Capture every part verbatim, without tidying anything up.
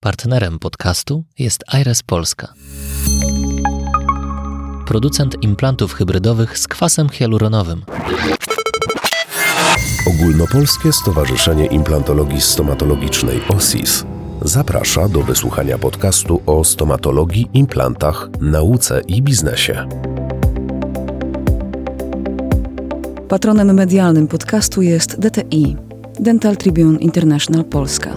Partnerem podcastu jest Aires Polska. Producent implantów hybrydowych z kwasem hialuronowym. Ogólnopolskie Stowarzyszenie Implantologii Stomatologicznej O S I S zaprasza do wysłuchania podcastu o stomatologii, implantach, nauce i biznesie. Patronem medialnym podcastu jest D T I, Dental Tribune International Polska.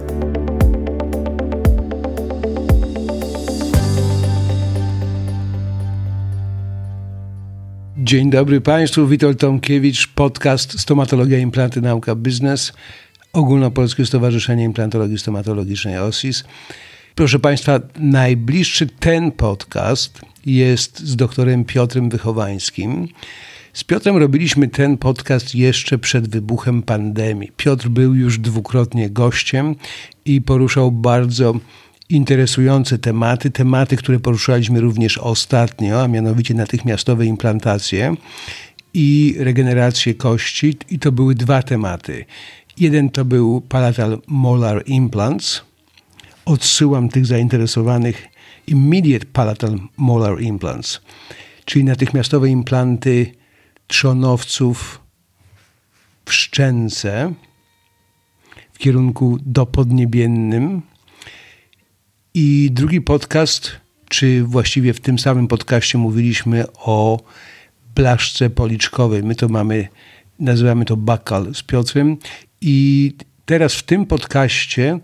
Dzień dobry Państwu, Witold Tomkiewicz, podcast Stomatologia, Implanty, Nauka, Biznes, Ogólnopolskie Stowarzyszenie Implantologii Stomatologicznej O S I S. Proszę Państwa, najbliższy ten podcast jest z doktorem Piotrem Wychowańskim. Z Piotrem robiliśmy ten podcast jeszcze przed wybuchem pandemii. Piotr był już dwukrotnie gościem i poruszał bardzo interesujące tematy, tematy, które poruszaliśmy również ostatnio, a mianowicie natychmiastowe implantacje i regenerację kości. I to były dwa tematy. Jeden to był palatal molar implants. Odsyłam tych zainteresowanych immediate palatal molar implants, czyli natychmiastowe implanty trzonowców w szczęce w kierunku dopodniebiennym. I drugi podcast, czy właściwie w tym samym podcaście mówiliśmy o blaszce policzkowej. My to mamy, nazywamy to buccal z Piotrem. I teraz w tym podcaście,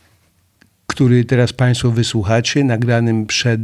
który teraz Państwo wysłuchacie, nagranym przed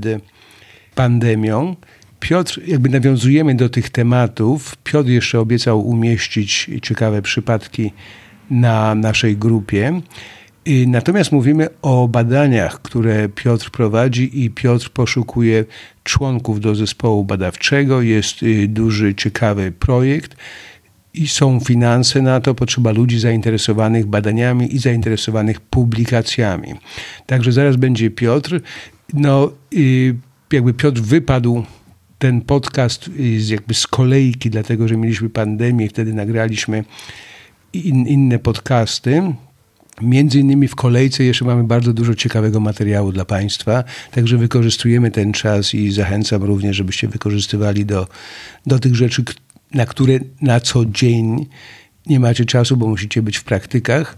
pandemią, Piotr, jakby nawiązujemy do tych tematów. Piotr jeszcze obiecał umieścić ciekawe przypadki na naszej grupie. Natomiast mówimy o badaniach, które Piotr prowadzi i Piotr poszukuje członków do zespołu badawczego. Jest duży, ciekawy projekt i są finanse na to, potrzeba ludzi zainteresowanych badaniami i zainteresowanych publikacjami. Także zaraz będzie Piotr. No, jakby Piotr wypadł ten podcast jakby z kolejki, dlatego że mieliśmy pandemię, wtedy nagraliśmy in, inne podcasty. Między innymi w kolejce jeszcze mamy bardzo dużo ciekawego materiału dla Państwa, także wykorzystujemy ten czas i zachęcam również, żebyście wykorzystywali do, do tych rzeczy, na które na co dzień nie macie czasu, bo musicie być w praktykach.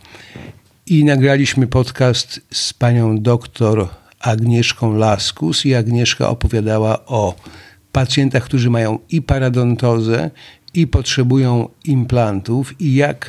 I nagraliśmy podcast z panią doktor Agnieszką Laskus i Agnieszka opowiadała o pacjentach, którzy mają i paradontozę, i potrzebują implantów i jak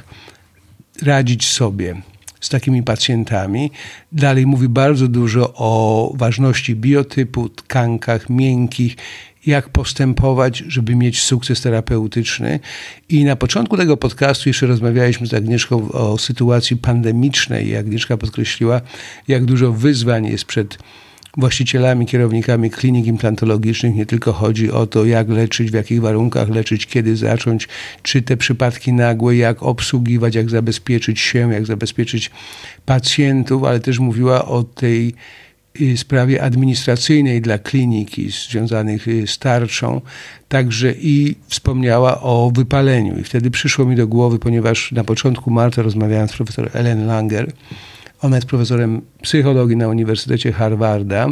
radzić sobie z takimi pacjentami. Dalej mówi bardzo dużo o ważności biotypu, tkankach miękkich, jak postępować, żeby mieć sukces terapeutyczny. I na początku tego podcastu jeszcze rozmawialiśmy z Agnieszką o sytuacji pandemicznej i Agnieszka podkreśliła, jak dużo wyzwań jest przed właścicielami, kierownikami klinik implantologicznych. Nie tylko chodzi o to, jak leczyć, w jakich warunkach leczyć, kiedy zacząć, czy te przypadki nagłe, jak obsługiwać, jak zabezpieczyć się, jak zabezpieczyć pacjentów, ale też mówiła o tej sprawie administracyjnej dla kliniki związanych z tarczą, także i wspomniała o wypaleniu. I wtedy przyszło mi do głowy, ponieważ na początku marca rozmawiałem z profesor Ellen Langer. Ona jest profesorem psychologii na Uniwersytecie Harvarda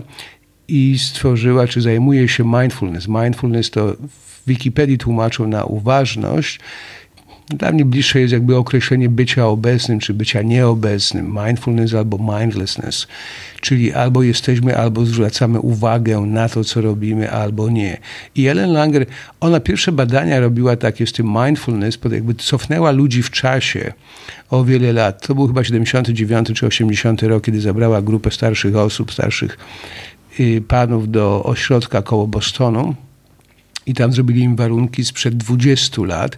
i stworzyła, czy zajmuje się mindfulness. Mindfulness to w Wikipedii tłumaczą na uważność. Dla mnie bliższe jest jakby określenie bycia obecnym, czy bycia nieobecnym. Mindfulness albo mindlessness. Czyli albo jesteśmy, albo zwracamy uwagę na to, co robimy, albo nie. I Ellen Langer, ona pierwsze badania robiła takie z tym mindfulness, jakby cofnęła ludzi w czasie o wiele lat. To był chyba siedemdziesiąty dziewiąty czy osiemdziesiąty rok, kiedy zabrała grupę starszych osób, starszych y, panów do ośrodka koło Bostonu i tam zrobili im warunki sprzed dwudziestu lat.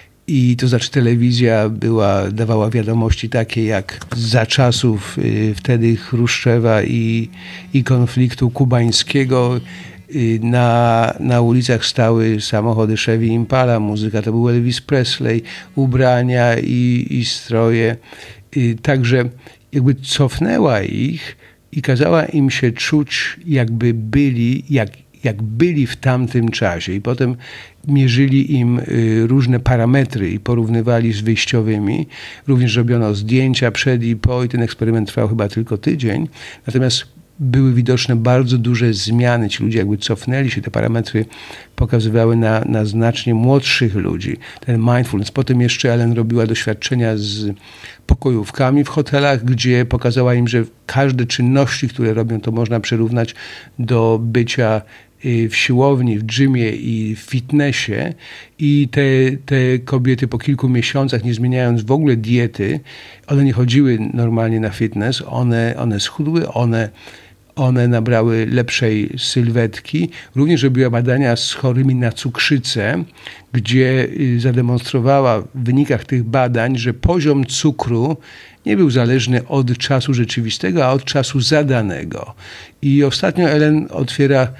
I to znaczy telewizja była, dawała wiadomości takie jak za czasów y, wtedy Chruszczewa i, i konfliktu kubańskiego y, na, na ulicach stały samochody Chevy Impala, muzyka to był Elvis Presley, ubrania i, i stroje. Y, także jakby cofnęła ich i kazała im się czuć jakby byli, jak jak byli w tamtym czasie i potem mierzyli im różne parametry i porównywali z wyjściowymi. Również robiono zdjęcia przed i po i ten eksperyment trwał chyba tylko tydzień. Natomiast były widoczne bardzo duże zmiany. Ci ludzie jakby cofnęli się, te parametry pokazywały na, na znacznie młodszych ludzi. Ten mindfulness. Potem jeszcze Ellen robiła doświadczenia z pokojówkami w hotelach, gdzie pokazała im, że każde czynności, które robią, to można przyrównać do bycia w siłowni, w gymie i w fitnessie i te, te kobiety po kilku miesiącach, nie zmieniając w ogóle diety, one nie chodziły normalnie na fitness, one, one schudły, one, one nabrały lepszej sylwetki. Również robiła badania z chorymi na cukrzycę, gdzie zademonstrowała w wynikach tych badań, że poziom cukru nie był zależny od czasu rzeczywistego, a od czasu zadanego. I ostatnio Ellen otwiera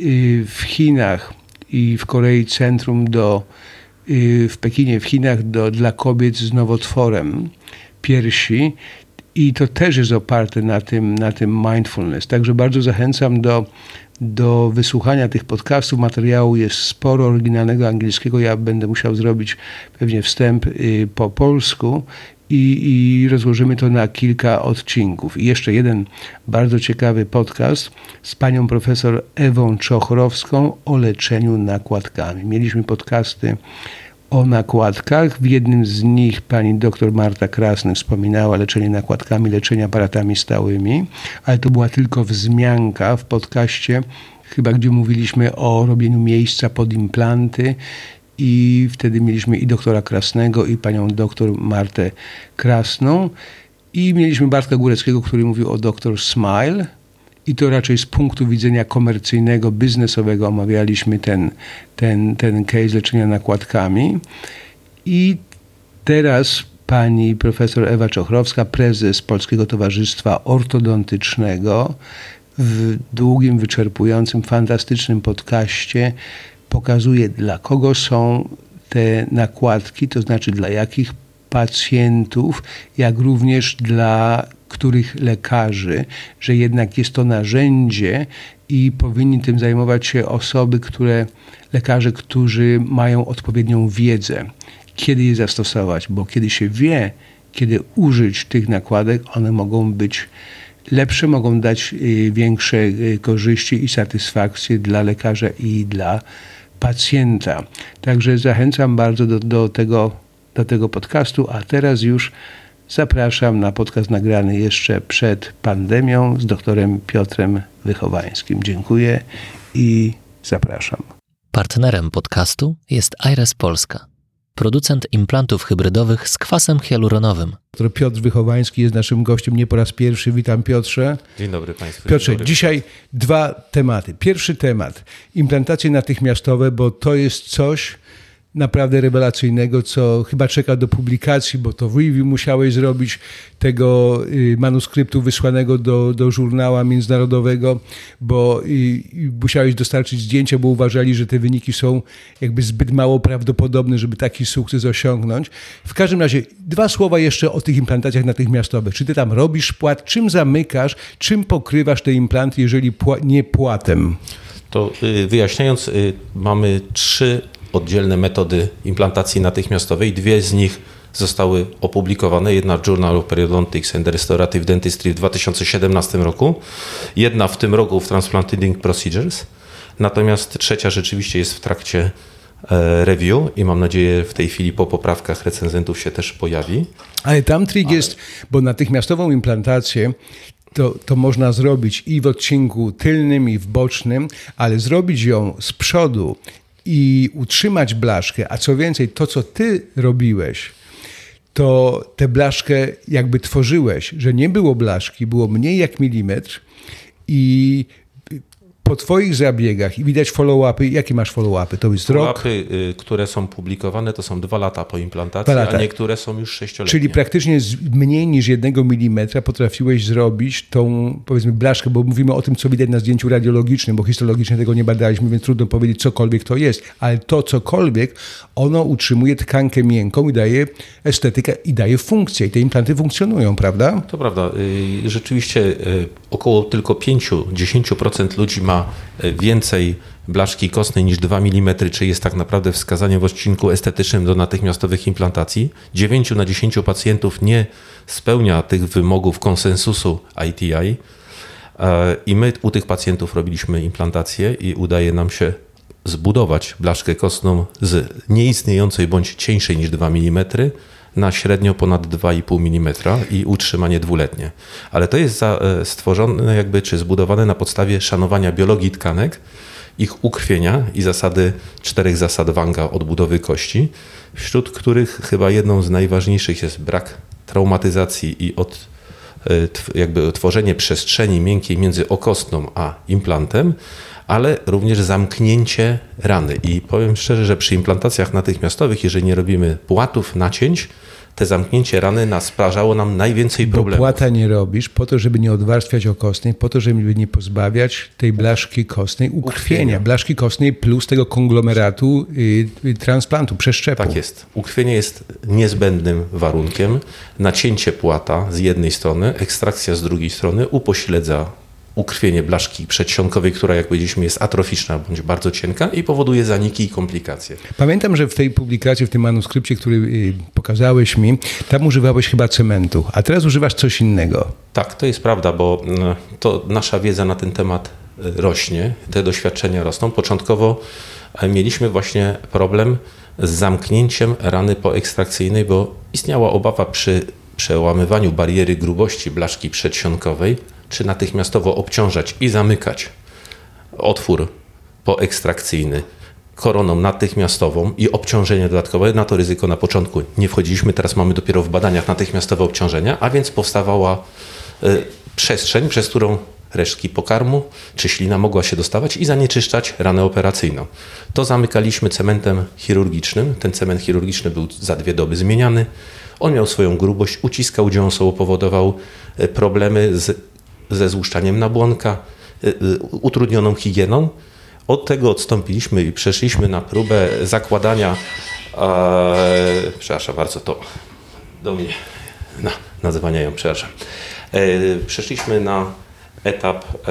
w Chinach i w Korei centrum do, w Pekinie, w Chinach do, dla kobiet z nowotworem piersi i to też jest oparte na tym, na tym mindfulness. Także bardzo zachęcam do, do wysłuchania tych podcastów. Materiału jest sporo oryginalnego angielskiego. Ja będę musiał zrobić pewnie wstęp po polsku. I, I rozłożymy to na kilka odcinków. I jeszcze jeden bardzo ciekawy podcast z panią profesor Ewą Czochrowską o leczeniu nakładkami. Mieliśmy podcasty o nakładkach. W jednym z nich pani doktor Marta Krasny wspominała leczenie nakładkami, leczenie aparatami stałymi, ale to była tylko wzmianka w podcaście, chyba gdzie mówiliśmy o robieniu miejsca pod implanty. I wtedy mieliśmy i doktora Krasnego, i panią doktor Martę Krasną. I mieliśmy Bartka Góreckiego, który mówił o doktor Smile. I to raczej z punktu widzenia komercyjnego, biznesowego omawialiśmy ten, ten, ten case leczenia nakładkami. I teraz pani profesor Ewa Czochrowska, prezes Polskiego Towarzystwa Ortodontycznego, w długim, wyczerpującym, fantastycznym podcaście pokazuje, dla kogo są te nakładki, to znaczy dla jakich pacjentów, jak również dla których lekarzy, że jednak jest to narzędzie i powinni tym zajmować się osoby, które, lekarze, którzy mają odpowiednią wiedzę, kiedy je zastosować, bo kiedy się wie, kiedy użyć tych nakładek, one mogą być lepsze, mogą dać większe korzyści i satysfakcję dla lekarza i dla pacjenta. Także zachęcam bardzo do, do, tego, do tego podcastu, a teraz już zapraszam na podcast nagrany jeszcze przed pandemią z doktorem Piotrem Wychowańskim. Dziękuję i zapraszam. Partnerem podcastu jest Aires Polska, producent implantów hybrydowych z kwasem hialuronowym. Doktor Piotr Wychowański jest naszym gościem nie po raz pierwszy. Witam, Piotrze. Dzień dobry Państwu. Piotrze, dobry. Dzisiaj dwa tematy. Pierwszy temat, implantacje natychmiastowe, bo to jest coś naprawdę rewelacyjnego, co chyba czeka do publikacji, bo to review musiałeś zrobić tego manuskryptu wysłanego do, do żurnała międzynarodowego, bo i, i musiałeś dostarczyć zdjęcia, bo uważali, że te wyniki są jakby zbyt mało prawdopodobne, żeby taki sukces osiągnąć. W każdym razie dwa słowa jeszcze o tych implantacjach natychmiastowych. Czy ty tam robisz płat, czym zamykasz, czym pokrywasz te implanty, jeżeli pła- nie płatem? To wyjaśniając, mamy trzy oddzielne metody implantacji natychmiastowej. Dwie z nich zostały opublikowane. Jedna w Journal of Periodontics and Restorative Dentistry w dwa tysiące siedemnastym roku. Jedna w tym roku w Transplanting Procedures. Natomiast trzecia rzeczywiście jest w trakcie review i mam nadzieję w tej chwili po poprawkach recenzentów się też pojawi. Ale tam trik jest, bo natychmiastową implantację To, to można zrobić i w odcinku tylnym, i w bocznym, ale zrobić ją z przodu i utrzymać blaszkę, a co więcej, to co ty robiłeś, to tę blaszkę jakby tworzyłeś, że nie było blaszki, było mniej jak milimetr i po twoich zabiegach i widać follow-upy. Jakie masz follow-upy? To jest rok? Follow-upy, które są publikowane, to są dwa lata po implantacji, lata. a niektóre są już sześcioletnie. Czyli praktycznie z mniej niż jednego milimetra potrafiłeś zrobić tą, powiedzmy, blaszkę, bo mówimy o tym, co widać na zdjęciu radiologicznym, bo histologicznie tego nie badaliśmy, więc trudno powiedzieć, cokolwiek to jest. Ale to cokolwiek, ono utrzymuje tkankę miękką i daje estetykę i daje funkcję. I te implanty funkcjonują, prawda? To prawda. Rzeczywiście około tylko pięć do dziesięciu procent ludzi ma więcej blaszki kostnej niż dwa milimetry, czy jest tak naprawdę wskazaniem w odcinku estetycznym do natychmiastowych implantacji. dziewięć na dziesięć pacjentów nie spełnia tych wymogów konsensusu I T I, I my u tych pacjentów robiliśmy implantację i udaje nam się zbudować blaszkę kostną z nieistniejącej bądź cieńszej niż dwa milimetry na średnio ponad dwa i pół milimetra i utrzymanie dwuletnie. Ale to jest za, stworzone jakby, czy zbudowane na podstawie szanowania biologii tkanek, ich ukrwienia i zasady, czterech zasad Wanga odbudowy kości, wśród których chyba jedną z najważniejszych jest brak traumatyzacji i od, jakby tworzenie przestrzeni miękkiej między okostną a implantem, ale również zamknięcie rany. I powiem szczerze, że przy implantacjach natychmiastowych, jeżeli nie robimy płatów, nacięć, te zamknięcie rany nasparzało nam najwięcej Bo problemów. płata nie robisz po to, żeby nie odwarstwiać okostnej, po to, żeby nie pozbawiać tej blaszki kostnej ukrwienia. ukrwienia. Blaszki kostnej plus tego konglomeratu y, transplantu, przeszczepu. Tak jest. Ukrwienie jest niezbędnym warunkiem. Nacięcie płata z jednej strony, ekstrakcja z drugiej strony upośledza ukrwienie blaszki przedsionkowej, która, jak powiedzieliśmy, jest atroficzna bądź bardzo cienka i powoduje zaniki i komplikacje. Pamiętam, że w tej publikacji, w tym manuskrypcie, który pokazałeś mi, tam używałeś chyba cementu, a teraz używasz coś innego. Tak, to jest prawda, bo to nasza wiedza na ten temat rośnie, te doświadczenia rosną. Początkowo mieliśmy właśnie problem z zamknięciem rany poekstrakcyjnej, bo istniała obawa przy przełamywaniu bariery grubości blaszki przedsionkowej, czy natychmiastowo obciążać i zamykać otwór poekstrakcyjny koroną natychmiastową i obciążenie dodatkowe. Na to ryzyko na początku nie wchodziliśmy, teraz mamy dopiero w badaniach natychmiastowe obciążenia, a więc powstawała y, przestrzeń, przez którą resztki pokarmu czy ślina mogła się dostawać i zanieczyszczać ranę operacyjną. To zamykaliśmy cementem chirurgicznym. Ten cement chirurgiczny był za dwie doby zmieniany. On miał swoją grubość, uciskał dziąsło, powodował problemy z, ze złuszczaniem nabłonka, utrudnioną higieną. Od tego odstąpiliśmy i przeszliśmy na próbę zakładania, e, przepraszam bardzo, to do mnie, no, nazywania ją, przepraszam. E, przeszliśmy na etap e,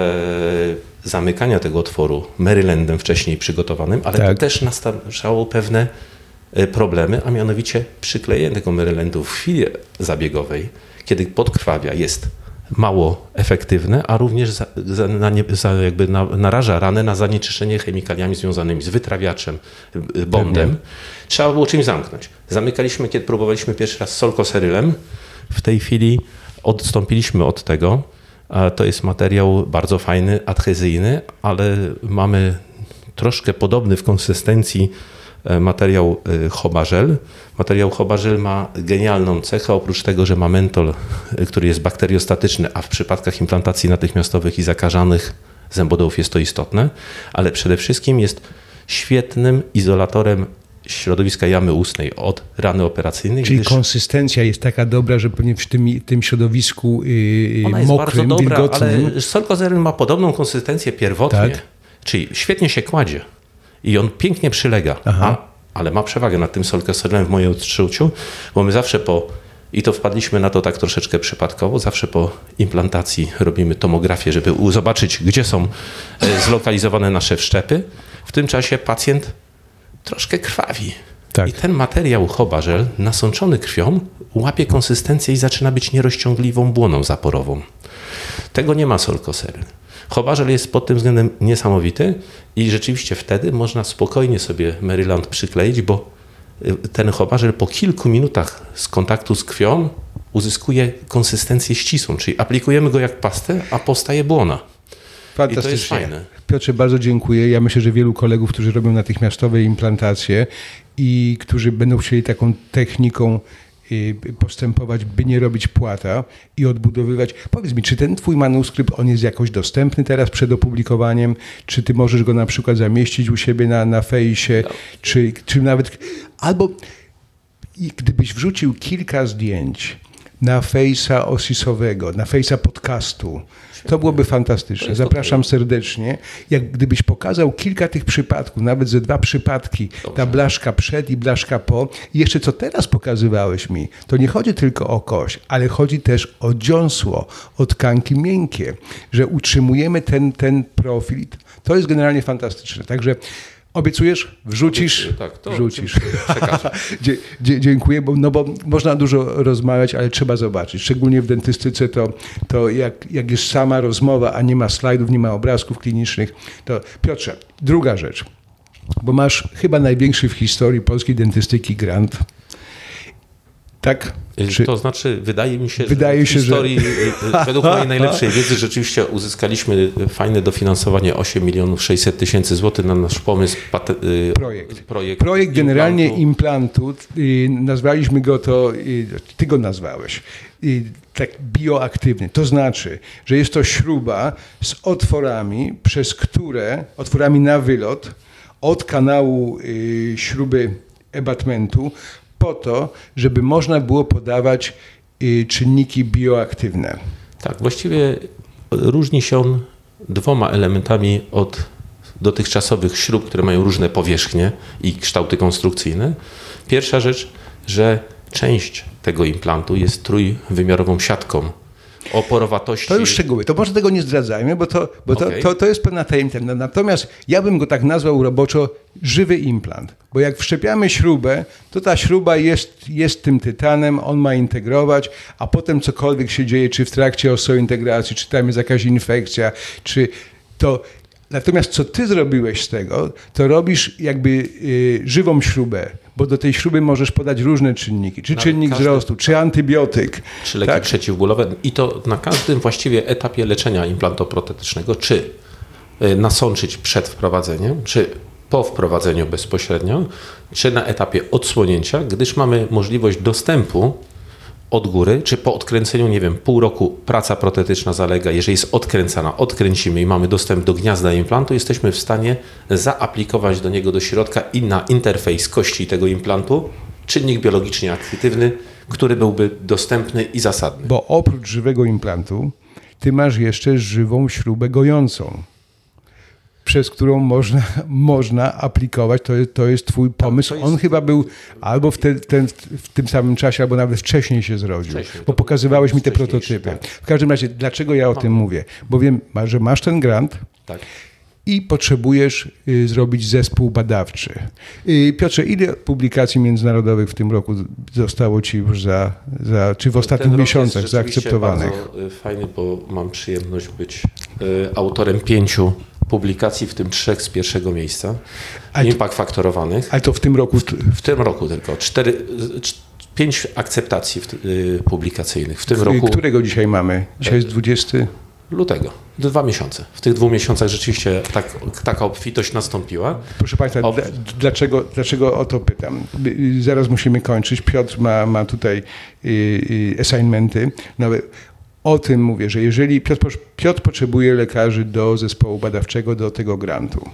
zamykania tego otworu Marylandem wcześniej przygotowanym, ale tak. To też nastarczało pewne problemy, a mianowicie przyklejenie tego Marylandu w chwili zabiegowej, kiedy podkrwawia, jest mało efektywne, a również za, za, na, za, jakby na, naraża ranę na zanieczyszczenie chemikaliami związanymi z wytrawiaczem, bondem. Tak, trzeba było czymś zamknąć. Zamykaliśmy, kiedy próbowaliśmy pierwszy raz solkoserylem. W tej chwili odstąpiliśmy od tego. To jest materiał bardzo fajny, adhezyjny, ale mamy troszkę podobny w konsystencji materiał Hobażel. Materiał Hobażel ma genialną cechę, oprócz tego, że ma mentol, który jest bakteriostatyczny, a w przypadkach implantacji natychmiastowych i zakażanych zębodołów jest to istotne, ale przede wszystkim jest świetnym izolatorem środowiska jamy ustnej od rany operacyjnej. Czyli gdyż konsystencja jest taka dobra, że pewnie w tym, tym środowisku yy, ona jest mokrym, bardzo dobra, wilgotnym. ale solkozeryl ma podobną konsystencję pierwotnie, tak. Czyli świetnie się kładzie i on pięknie przylega, a, ale ma przewagę nad tym solkoserylem w moim odczuciu, bo my zawsze po, i to wpadliśmy na to tak troszeczkę przypadkowo, zawsze po implantacji robimy tomografię, żeby zobaczyć, gdzie są zlokalizowane nasze wszczepy. W tym czasie pacjent troszkę krwawi. Tak. I ten materiał Hobażel nasączony krwią łapie konsystencję i zaczyna być nierozciągliwą błoną zaporową. Tego nie ma solkoseryl. Hobażel jest pod tym względem niesamowity i rzeczywiście wtedy można spokojnie sobie Maryland przykleić, bo ten Hobażel po kilku minutach z kontaktu z krwią uzyskuje konsystencję ścisłą, czyli aplikujemy go jak pastę, a powstaje błona. I to jest fajne. Piotrze, bardzo dziękuję. Ja myślę, że wielu kolegów, którzy robią natychmiastowe implantacje i którzy będą chcieli taką techniką postępować, by nie robić płata i odbudowywać. Powiedz mi, czy ten twój manuskrypt, on jest jakoś dostępny teraz przed opublikowaniem? Czy ty możesz go na przykład zamieścić u siebie na, na fejsie? No. Czy, czy nawet... Albo gdybyś wrzucił kilka zdjęć na fejsa osisowego, na fejsa podcastu, to byłoby fantastyczne. Zapraszam serdecznie. Jak gdybyś pokazał kilka tych przypadków, nawet ze dwa przypadki, ta blaszka przed i blaszka po. I jeszcze co teraz pokazywałeś mi, to nie chodzi tylko o kość, ale chodzi też o dziąsło, o tkanki miękkie, że utrzymujemy ten, ten profil. To jest generalnie fantastyczne. Także Obiecujesz? Wrzucisz? Obiecuję, tak, to Wrzucisz. Dzie- dzie- dziękuję, bo, no bo można dużo rozmawiać, ale trzeba zobaczyć. Szczególnie w dentystyce to, to jak, jak jest sama rozmowa, a nie ma slajdów, nie ma obrazków klinicznych, to Piotrze, druga rzecz, bo masz chyba największy w historii polskiej dentystyki grant. Tak? Czy... To znaczy, wydaje mi się, wydaje że w się, historii, że... według mojej najlepszej wiedzy, rzeczywiście uzyskaliśmy fajne dofinansowanie osiem milionów sześćset tysięcy złotych na nasz pomysł. Pate... Projekt. Projekt, Projekt generalnie implantu. implantu, y, nazwaliśmy go to, y, ty go nazwałeś, y, tak bioaktywny. To znaczy, że jest to śruba z otworami, przez które, otworami na wylot, od kanału y, śruby abatmentu, po to, żeby można było podawać y, czynniki bioaktywne. Tak, właściwie różni się on dwoma elementami od dotychczasowych śrub, które mają różne powierzchnie i kształty konstrukcyjne. Pierwsza rzecz, że część tego implantu jest trójwymiarową siatką o porowatości. To już szczegóły, to może tego nie zdradzajmy, bo to, bo to, Okay. to, to jest pewna tajemnica. Natomiast ja bym go tak nazwał roboczo żywy implant, bo jak wszczepiamy śrubę, to ta śruba jest, jest tym tytanem, on ma integrować, a potem cokolwiek się dzieje, czy w trakcie osteointegracji, czy tam jest jakaś infekcja, czy to... Natomiast co ty zrobiłeś z tego, to robisz jakby y, żywą śrubę, bo do tej śruby możesz podać różne czynniki, czy Na czynnik każdy- wzrostu, czy antybiotyk. Czy leki tak? przeciwbólowe i to na każdym właściwie etapie leczenia implantoprotetycznego, czy y, nasączyć przed wprowadzeniem, czy po wprowadzeniu bezpośrednio, czy na etapie odsłonięcia, gdyż mamy możliwość dostępu od góry, czy po odkręceniu, nie wiem, pół roku praca protetyczna zalega, jeżeli jest odkręcana, odkręcimy i mamy dostęp do gniazda implantu, jesteśmy w stanie zaaplikować do niego do środka i na interfejs kości tego implantu czynnik biologicznie aktywny, który byłby dostępny i zasadny. Bo oprócz żywego implantu, ty masz jeszcze żywą śrubę gojącą, przez którą można, można aplikować. To jest, to jest twój pomysł. to jest- On chyba był albo w, te, ten, w tym samym czasie, albo nawet wcześniej się zrodził, Wcześniej, bo to pokazywałeś był mi te wcześniejszy, prototypy. tak. W każdym razie, dlaczego ja o tym mówię? Bo wiem, ma- że masz ten grant, Tak. i potrzebujesz y, zrobić zespół badawczy. Y, Piotrze, ile publikacji międzynarodowych w tym roku zostało ci już za, za czy w ostatnich Ten rok miesiącach jest rzeczywiście zaakceptowanych? bardzo y, fajny, bo mam przyjemność być y, autorem pięciu publikacji, w tym trzech z pierwszego miejsca, A to- impact faktorowanych. Ale to w tym roku... W tym roku tylko. Cztery, y, cz- pięć akceptacji w, y, publikacyjnych. W tym roku Którego dzisiaj mamy? Dzisiaj jest dwudziesty lutego. Dwa miesiące. W tych dwóch miesiącach rzeczywiście tak, taka obfitość nastąpiła. Proszę Państwa, Ob- d- dlaczego, dlaczego o to pytam? Y, Zaraz musimy kończyć. Piotr ma, ma tutaj y, y, assignmenty. No, ale o tym mówię, że jeżeli Piotr, posz- Piotr potrzebuje lekarzy do zespołu badawczego, do tego grantu.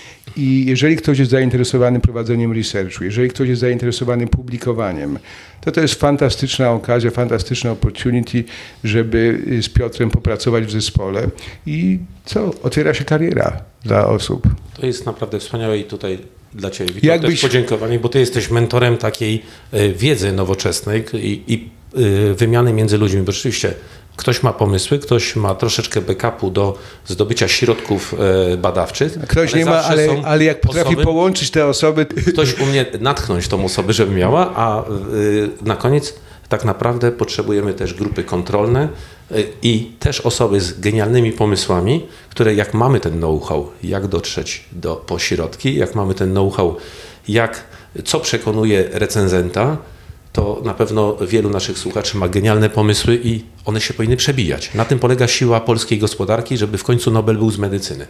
I jeżeli ktoś jest zainteresowany prowadzeniem researchu, jeżeli ktoś jest zainteresowany publikowaniem, to to jest fantastyczna okazja, fantastyczna opportunity, żeby z Piotrem popracować w zespole i co? Otwiera się kariera dla osób. To jest naprawdę wspaniałe i tutaj dla Ciebie, Witold, Jakbyś- też podziękowanie, bo Ty jesteś mentorem takiej e, wiedzy nowoczesnej i, i e, wymiany między ludźmi, bo rzeczywiście ktoś ma pomysły, ktoś ma troszeczkę backupu do zdobycia środków e, badawczych. Ktoś ale nie ma, zawsze ale, są ale jak potrafi osoby, połączyć te osoby... Ktoś umie natchnąć tą osobę, żeby miała, a y, na koniec tak naprawdę potrzebujemy też grupy kontrolne y, i też osoby z genialnymi pomysłami, które jak mamy ten know-how, jak dotrzeć do pośrodki, jak mamy ten know-how, jak, co przekonuje recenzenta, to na pewno wielu naszych słuchaczy ma genialne pomysły i one się powinny przebijać. Na tym polega siła polskiej gospodarki, żeby w końcu Nobel był z medycyny.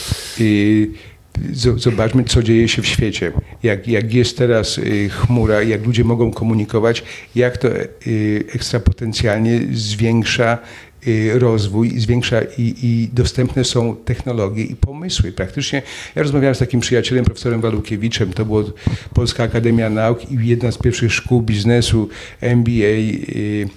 I z- zobaczmy, co dzieje się w świecie. Jak, jak jest teraz y, chmura, jak ludzie mogą komunikować, jak to y, ekstrapotencjalnie zwiększa y, rozwój, zwiększa i, i dostępne są technologie i pomysły. Praktycznie ja rozmawiałem z takim przyjacielem, profesorem Walukiewiczem, to była Polska Akademia Nauk i jedna z pierwszych szkół biznesu, M B A, y,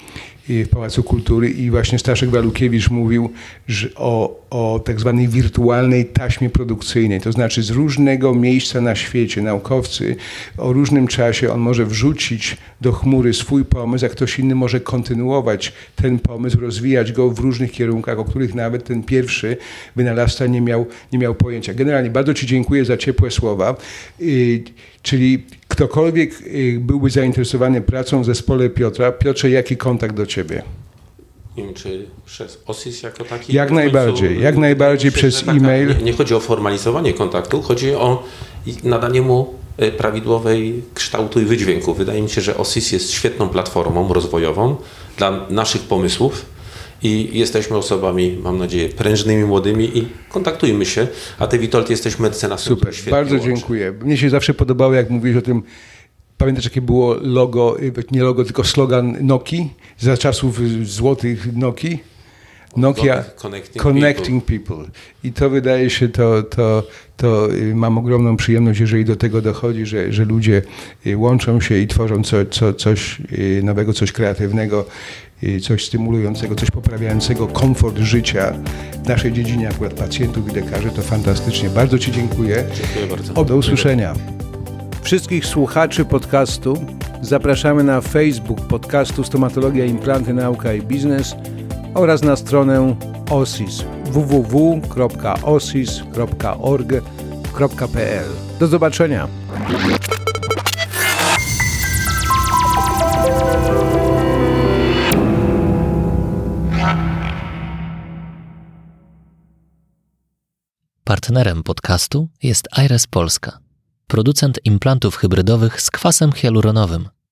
w Pałacu Kultury i właśnie Staszek Walukiewicz mówił że o, o tak zwanej wirtualnej taśmie produkcyjnej, to znaczy z różnego miejsca na świecie naukowcy o różnym czasie on może wrzucić do chmury swój pomysł, a ktoś inny może kontynuować ten pomysł, rozwijać go w różnych kierunkach, o których nawet ten pierwszy wynalazca nie miał, nie miał pojęcia. Generalnie bardzo Ci dziękuję za ciepłe słowa, yy, czyli ktokolwiek yy, byłby zainteresowany pracą w zespole Piotra. Piotrze, jaki kontakt do Ciebie? Nie wiem, czy przez O S I S jako taki? Jak najbardziej, końcu, jak najbardziej się, przez e-mail. Nie, nie chodzi o formalizowanie kontaktu, chodzi o nadanie mu prawidłowej kształtu i wydźwięku. Wydaje mi się, że O S I S jest świetną platformą rozwojową dla naszych pomysłów i jesteśmy osobami, mam nadzieję, prężnymi, młodymi i kontaktujmy się. A Ty, Witold, jesteś mecenasem. Super, bardzo łączy. Dziękuję. Mnie się zawsze podobało, jak mówiłeś o tym. Pamiętasz, jakie było logo, nie logo, tylko slogan Nokii za czasów złotych Nokii? Nokia Connecting, Connecting people. people. I to wydaje się, to, to, to mam ogromną przyjemność, jeżeli do tego dochodzi, że, że ludzie łączą się i tworzą co, co, coś nowego, coś kreatywnego, coś stymulującego, coś poprawiającego komfort życia w naszej dziedzinie, akurat pacjentów i lekarzy. To fantastycznie. Bardzo Ci dziękuję. Dziękuję bardzo. O, do usłyszenia. Wszystkich słuchaczy podcastu zapraszamy na Facebook podcastu Stomatologia, Implanty, Nauka i Biznes oraz na stronę O S I S w w w kropka o s i s kropka org kropka p l. Do zobaczenia. Partnerem podcastu jest Aires Polska, producent implantów hybrydowych z kwasem hialuronowym.